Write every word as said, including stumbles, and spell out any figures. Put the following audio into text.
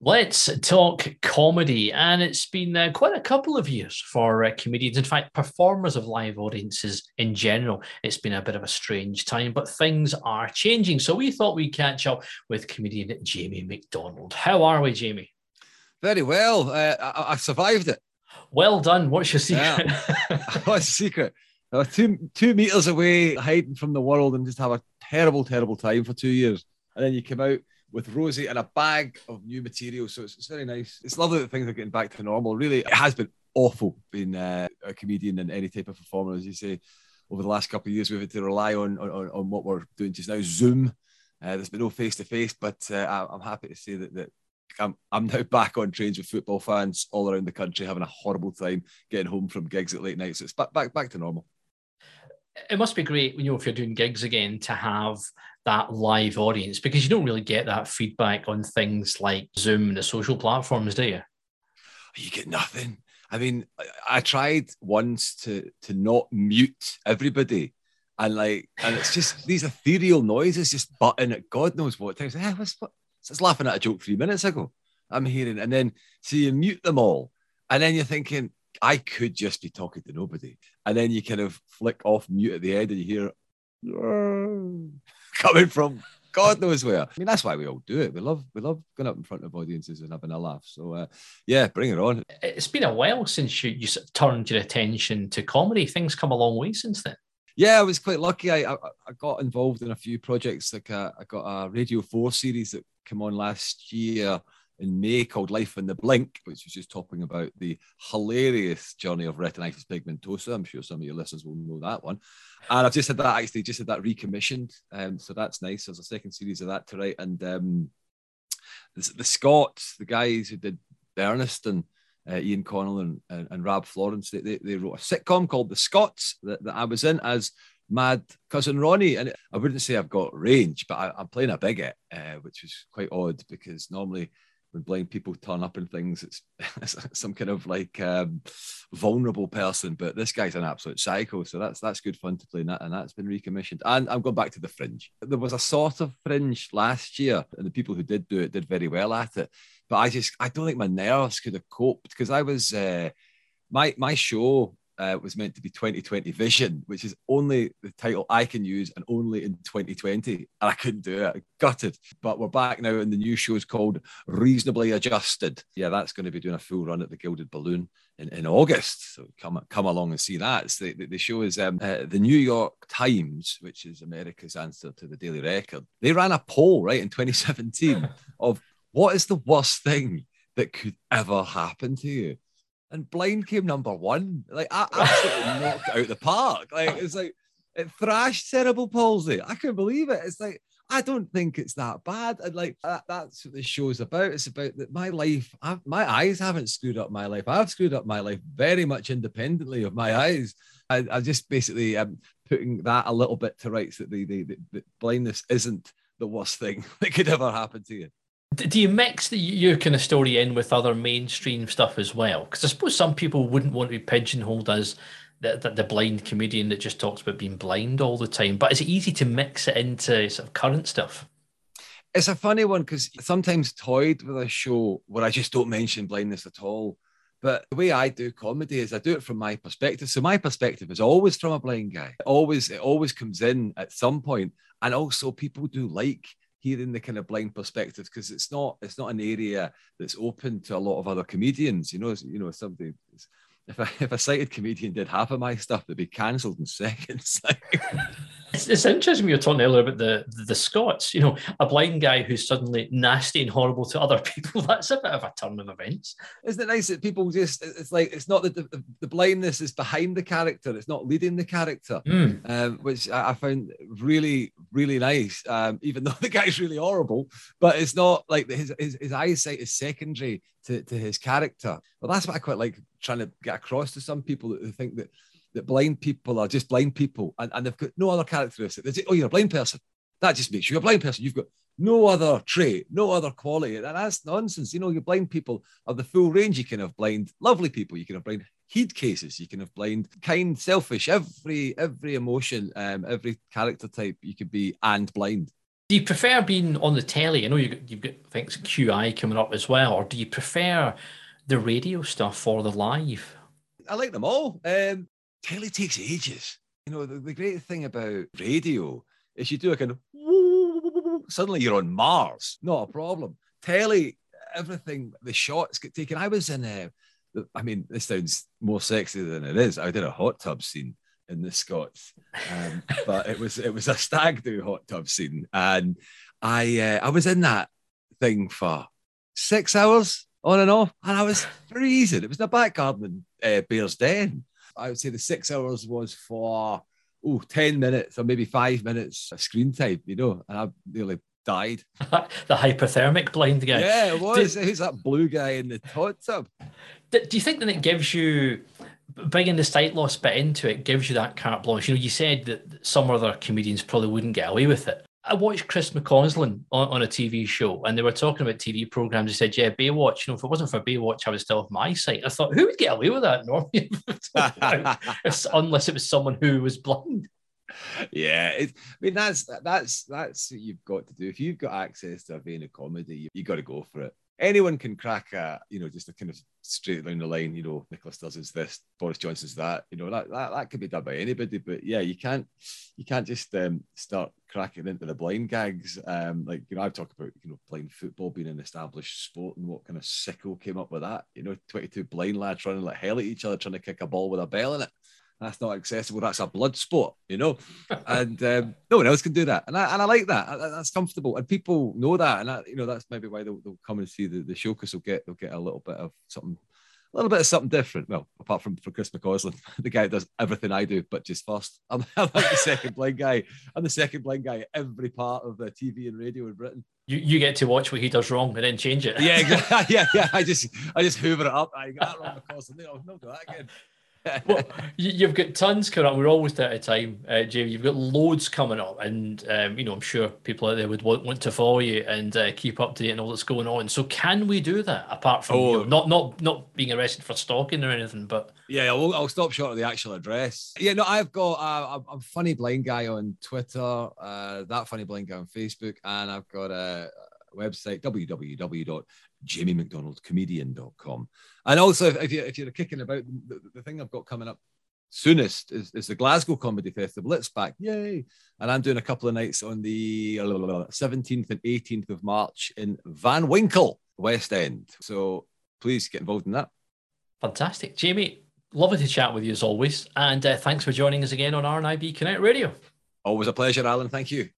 Let's talk comedy, and it's been uh, quite a couple of years for uh, comedians. In fact, performers of live audiences in general. It's been a bit of a strange time, but things are changing. So we thought we'd catch up with comedian Jamie McDonald. How are we, Jamie? Very well. Uh, I, I survived it. Well done. What's your Yeah. secret? What's the secret? I was two two meters away, hiding from the world, and just have a terrible, terrible time for two years. And then you come out with Rosie and a bag of new material. So it's, it's very nice. It's lovely that things are getting back to normal. Really, it has been awful being uh, a comedian and any type of performer, as you say. Over the last couple of years, we've had to rely on on, on what we're doing just now, Zoom. Uh, there's been no face to face, but uh, I'm happy to say that that I'm, I'm now back on trains with football fans all around the country, having a horrible time getting home from gigs at late night. So it's back back back to normal. It must be great, you know, if you're doing gigs again, to have that live audience, because you don't really get that feedback on things like Zoom and the social platforms, do you? You get nothing. I mean, I, I tried once to to not mute everybody, and like, and it's just these ethereal noises just butting at God knows what times. Hey, what's what? I was laughing at a joke three minutes ago. I'm hearing, and then so you mute them all, and then you're thinking, I could just be talking to nobody. And then you kind of flick off mute at the end and you hear coming from God knows where. I mean, that's why we all do it. We love we love going up in front of audiences and having a laugh. So, uh, yeah, bring it on. It's been a while since you, you turned your attention to comedy. Things come a long way since then. Yeah, I was quite lucky. I I, I got involved in a few projects. Like uh, I got a Radio four series that came on last year in May called Life in the Blink, which was just talking about the hilarious journey of retinitis pigmentosa. I'm sure some of your listeners will know that one. And I've just had that actually, just had that recommissioned. Um, so that's nice. There's a second series of that to write. And um, the, the Scots, the guys who did Ernest and uh, Ian Connell and, and, and Rab Florence, they, they, they wrote a sitcom called The Scots that, that I was in as Mad Cousin Ronnie. And I wouldn't say I've got range, but I, I'm playing a bigot, uh, which was quite odd because normally when blind people turn up in things, it's, it's some kind of like um, vulnerable person. But this guy's an absolute psycho, so that's that's good fun to play, and, that, and that's been recommissioned. And I'm going back to the Fringe. There was a sort of Fringe last year, and the people who did do it did very well at it. But I just I don't think my nerves could have coped because I was uh, my my show. Uh, was meant to be twenty twenty Vision, which is only the title I can use and only in twenty twenty. And I couldn't do it. I gutted. But we're back now, and the new show is called Reasonably Adjusted. Yeah, that's going to be doing a full run at the Gilded Balloon in, in August. So come come along and see that. It's the, the, the show is um, uh, the New York Times, which is America's answer to the Daily Record. They ran a poll, right, in twenty seventeen of what is the worst thing that could ever happen to you? And blind came number one. Like, I absolutely knocked it out the park. Like, it's like, it thrashed cerebral palsy. I couldn't believe it. It's like, I don't think it's that bad. And like, that, that's what this show's about. It's about that my life, I've, my eyes haven't screwed up my life. I've screwed up my life very much independently of my eyes. I, I just basically am putting that a little bit to rights that the, the, the, the blindness isn't the worst thing that could ever happen to you. Do you mix the, your kind of story in with other mainstream stuff as well? Because I suppose some people wouldn't want to be pigeonholed as the, the, the blind comedian that just talks about being blind all the time. But is it easy to mix it into sort of current stuff? It's a funny one because sometimes toyed with a show where I just don't mention blindness at all. But the way I do comedy is I do it from my perspective. So my perspective is always from a blind guy. It always, it always comes in at some point. And also people do like hearing the kind of blind perspective because it's not it's not an area that's open to a lot of other comedians. You know, you know, somebody if a if a sighted comedian did half of my stuff, they'd be cancelled in seconds. It's, it's interesting. We were talking earlier about the, the the Scots. You know, a blind guy who's suddenly nasty and horrible to other people. That's a bit of a turn of events. Isn't it nice that people just? It's like it's not that the, the blindness is behind the character. It's not leading the character, mm. um, which I, I found really really nice. Um, even though the guy's really horrible, but it's not like his his, his eyesight is secondary to, to his character. Well, that's what I quite like trying to get across to some people that think that. that blind people are just blind people and, and they've got no other characteristic. They say, oh, you're a blind person. That just makes you a blind person. You've got no other trait, no other quality. And that's nonsense. You know, your blind people are the full range. You can have blind, lovely people. You can have blind heed cases. You can have blind, kind, selfish, every every emotion, um, every character type you could be and blind. Do you prefer being on the telly? I know you've got, you've got things Q I coming up as well, or do you prefer the radio stuff or the live? I like them all. Um, telly takes ages. You know, the, the great thing about radio is you do a kind of suddenly you're on Mars. Not a problem. Telly, everything, the shots get taken. I was in a, I mean, this sounds more sexy than it is. I did a hot tub scene in the Scots, um, but it was it was a stag do hot tub scene, and I uh, I was in that thing for six hours on and off, and I was freezing. It was in the back garden in uh, Bears Den. I would say the six hours was for oh ten minutes or maybe five minutes of screen time, you know, and I nearly died. The hypothermic blind guy. Yeah, it was. Do, Who's that blue guy in the hot tub? do you think that it gives you, bringing the sight loss bit into it, gives you that carte blanche? You know, you said that some other comedians probably wouldn't get away with it. I watched Chris McCausland on, on a T V show, and they were talking about T V programs. He said, yeah, Baywatch, you know, if it wasn't for Baywatch, I would still have my sight. I thought, who would get away with that normally? Unless it was someone who was blind. Yeah, it, I mean that's that's that's what you've got to do. If you've got access to a vein of comedy, you, you got to go for it. Anyone can crack a, you know, just a kind of straight down the line, you know, Nicholas does is this, Boris Johnson's that, you know, that that, that could be done by anybody. But yeah, you can't you can't just um, start cracking into the blind gags. Um, like, you know, I've talked about, you know, blind football being an established sport and what kind of sicko came up with that. You know, twenty-two blind lads running like hell at each other trying to kick a ball with a bell in it. That's not accessible. That's a blood sport, you know, and um, no one else can do that. And I, and I like that. That's comfortable, and people know that. And I, you know, that's maybe why they'll, they'll come and see the, the show, because they'll get they'll get a little bit of something, a little bit of something different. Well, apart from for Chris McCausland, the guy that does everything I do, but just first. I'm, I'm like the second blind guy. I'm the second blind guy at every part of the T V and radio in Britain. You you get to watch what he does wrong and then change it. Yeah, exactly. yeah, yeah. I just I just hoover it up. I got wrong, McCausland. No, no, do that again. Well, you've got tons coming up. We're almost out of time, uh, Jamie. You've got loads coming up, and um, you know, I'm sure people out there would want, want to follow you and uh, keep up to date and all that's going on. So, can we do that apart from oh. you know, not not not being arrested for stalking or anything? But yeah, I'll, I'll stop short of the actual address. Yeah, no, I've got uh, I'm Funny Blind Guy on Twitter, uh, That Funny Blind Guy on Facebook, and I've got a website, w w w dot jamie mcdonald comedian dot com. And also, if, you, if you're kicking about, the, the thing I've got coming up soonest is, is the Glasgow Comedy Festival. It's back, yay! And I'm doing a couple of nights on the seventeenth and eighteenth of March in Van Winkle, West End. So please get involved in that. Fantastic. Jamie, lovely to chat with you as always. And uh, thanks for joining us again on R N I B Connect Radio. Always a pleasure, Alan. Thank you.